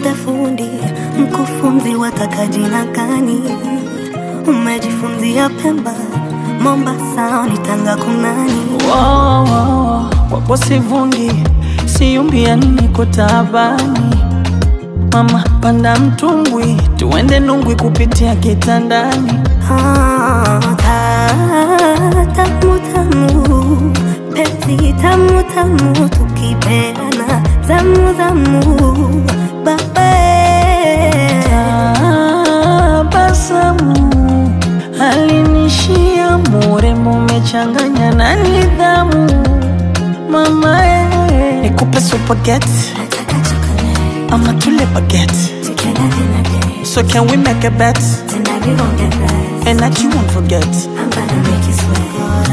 niite fundi, mkufunzi wataka jina gani? Umejifunzia Pemba, Mombasa, ni Tanga kunani? Wapo sivungi, siyumbia niko taabani. Mama panda mtumbwi, tuende Nungwi kupitia kitandani. Tamu tamu, penzi tamu tamu, tukipeana zamu zamu, babe. Tabasamu alinishia, murembo umechanganya na nidhamu. Mama nikupe spaghetti ama tule baguette. So can we make a bet? Tonight we gon' get blessed, and that you won't forget. I'm gonna make you sweat.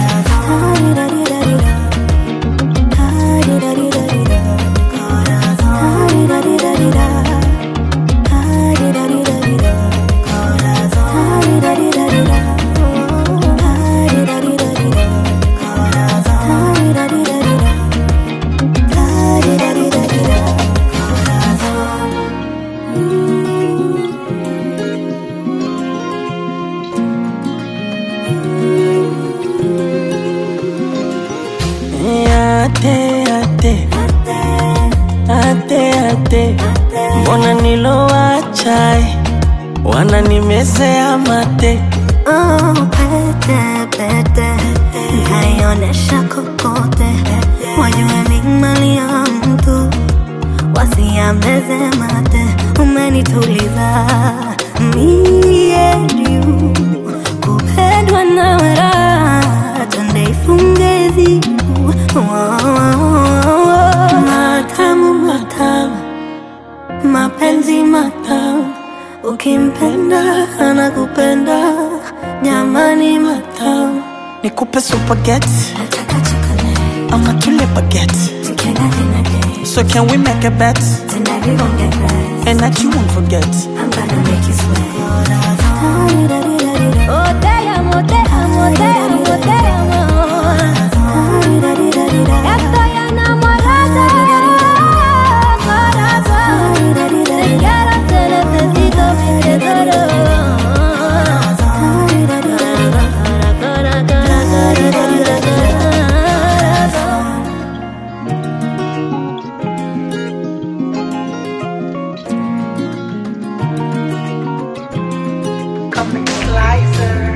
Ate, mbona nilowacha wananimezea mate. Pete, nkaionesha kokote, wajue ni mali ya mtu, wasiameze mate. Umenituliza mie juu, kupendwa na wera, twende ifunge zibu. Matamu matamu, mapenzi matamu, ukimpenda anakupenda, jamani matamu. Nikupe spaghetti ama tule baguette. So can we make a bet? Tonight we gon' get blessed, and that you won't forget. I'm gonna make you sweat. Estoy enamorada, corazón. Te quiero, te necesito, te adoro. Coming slicer.